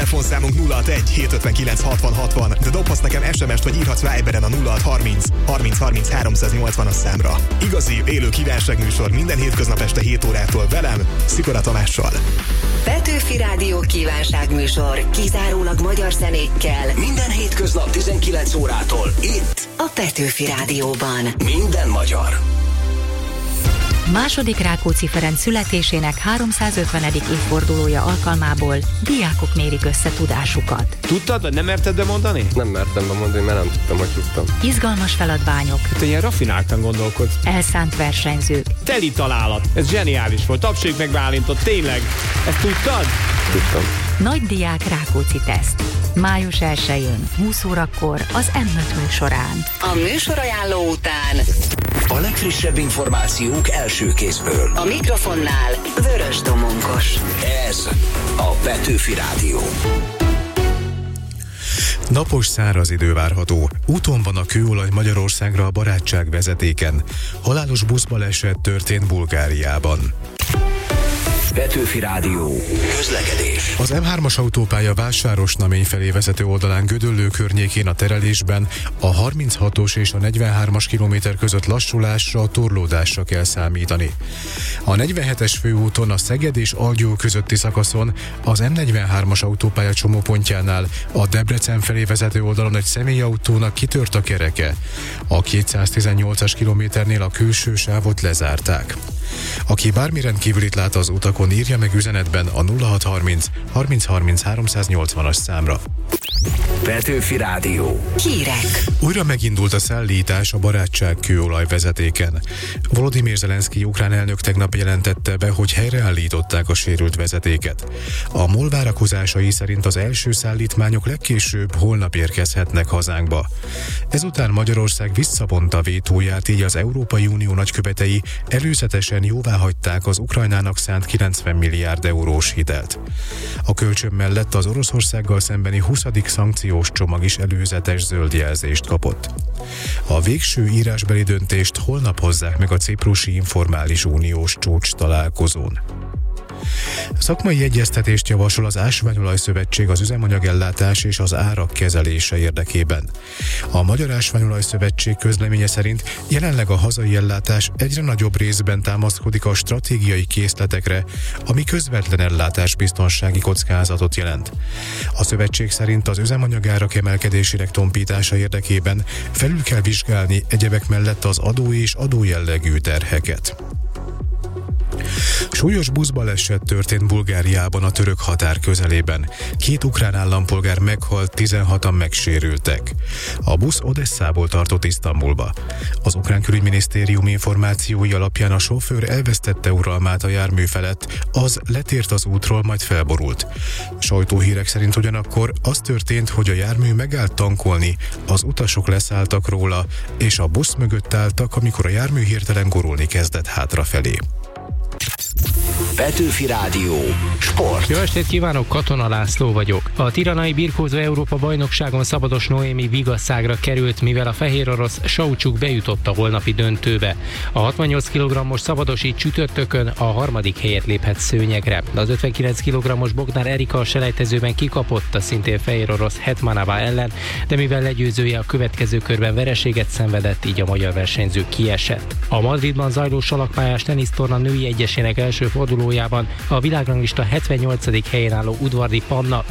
Telefonszámunk 061 759 60 60, de dobhatsz nekem SMS-t vagy írhatsz Viberen a 0630 30 30 380-as számra. Igazi, élő kívánságműsor minden hétköznap este 7 órától velem, Szikora Tamással. Petőfi Rádió kívánságműsor, kizárólag magyar zenékkel. Minden hétköznap 19 órától itt A Petőfi Rádióban. Minden magyar. Második Rákóczi Ferenc születésének 350. évfordulója alkalmából diákok mérik össze tudásukat. Tudtad, vagy nem merted bemondani? Nem mertem bemondani, mert nem tudtam, hogy tudtam. Izgalmas feladványok. Te ilyen rafináltan gondolkodsz. Elszánt versenyzők. Teli találat. Ez zseniális volt. Tapsék meg Bálintot, tényleg. Ezt tudtad? Tudtam. Nagy diák Rákóczi teszt. Május 1-én, 20 órakor az M5 műsorán. A műsorajánló után A legfrissebb információk első kézből. a mikrofonnál Vörös Domonkos. Ez a Petőfi Rádió. Napos száraz idő várható. Úton van a kőolaj Magyarországra a Barátság vezetéken. Halálos buszbaleset történt Bulgáriában. Petőfi Rádió. Közlekedés. Az M3-as autópálya Vásárosnamény felé vezető oldalán Gödöllő környékén a terelésben a 36-os és a 43-as kilométer között lassulásra, torlódásra kell számítani. A 47-es főúton a Szeged és Algyó közötti szakaszon az M43-as autópálya csomópontjánál a Debrecen felé vezető oldalon egy személyautónak kitört a kereke. A 218-as kilométernél a külső sávot lezárták. Aki bármi rendkívülit lát az utakon, írja meg üzenetben a 0630 30 30 380-as számra. Petőfi Rádió. Hírek. Újra megindult a szállítás a Barátság kőolaj vezetéken. Volodymyr Zelenszkij ukrán elnök tegnap jelentette be, hogy helyreállították a sérült vezetéket. A MOL várakozásai szerint az első szállítmányok legkésőbb holnap érkezhetnek hazánkba. Ezután Magyarország visszavonta vétóját, így az Európai Unió nagykövetei előzetesen jóváhagyták az Ukrajnának szánt 90 milliárd eurós hitelt. A kölcsön mellett az Oroszországgal szembeni 20. szankciós csomag is előzetes zöld jelzést kapott. A végső írásbeli döntést holnap hozzák meg a ciprusi informális uniós csúcs találkozón. Szakmai egyeztetést javasol az Ásványolaj Szövetség az üzemanyagellátás és az árak kezelése érdekében. A Magyar Ásványolaj Szövetség közleménye szerint jelenleg a hazai ellátás egyre nagyobb részben támaszkodik a stratégiai készletekre, ami közvetlen ellátásbiztonsági kockázatot jelent. A szövetség szerint az üzemanyagárak emelkedésének tompítása érdekében felül kell vizsgálni egyebek mellett az adó és adójellegű terheket. Súlyos buszbaleset történt Bulgáriában a török határ közelében. 2 ukrán állampolgár meghalt, 16-an megsérültek. A busz Odesszából tartott Isztambulba. Az ukrán külügyminisztérium információi alapján a sofőr elvesztette uralmát a jármű felett, az letért az útról, majd felborult. Sajtóhírek szerint ugyanakkor az történt, hogy a jármű megállt tankolni, az utasok leszálltak róla, és a busz mögött álltak, amikor a jármű hirtelen gurulni kezdett hátrafelé. Petőfi Rádió. Sport. Jó estét kívánok, Katona László vagyok. A tiranai birkózó Európa bajnokságon szabados Noémi vigasszágra került, mivel a fehér orosz Saucsuk bejutott a holnapi döntőbe. A 68 kg-os szabados így csütörtökön a 3. helyet léphet szőnyegre. Az 59 kg-os Bognár Erika a selejtezőben kikapott a szintén fehér orosz Hetmanova ellen, de mivel legyőzője a következő körben vereséget szenvedett, így a magyar versenyző kiesett. A Madridban zajló salakpályás tenisztorna női egyesének első fordulójában a világranglista 78. helyen álló Udvardi Panna